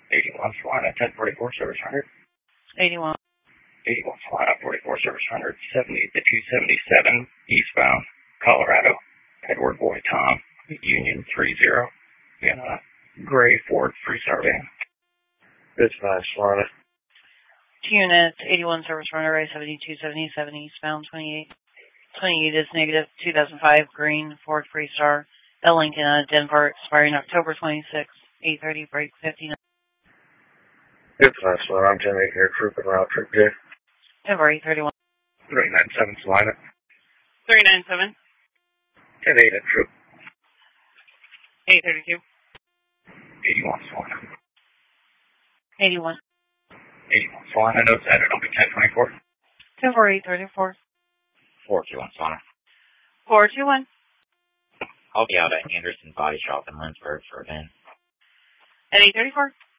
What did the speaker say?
81 Salina, 1044 service 100. 81. 81 Salina, 44 service 100, 70 to 277, eastbound, Colorado. Edward Boy Tom, Union 30, in a gray Ford Freestar van. 59 Salina. 2 units, 81 service runner, right 7277, eastbound 28. 28 is negative, 2005, green Ford Freestar, L. Lincoln, Denver, expiring October 26, 8:30, break 59. 59 Salina, I'm 10-8 here, troop and route, trip J. Denver, 831. 397 Salina. 397. 10-8 at troop. 832. 81 Salina. 81. 81 Salina, notes added, I'll be 1024. Denver, 834. 421 Salina. 421. I'll be out at Anderson Body Shop in Lynchburg for a van. At 834.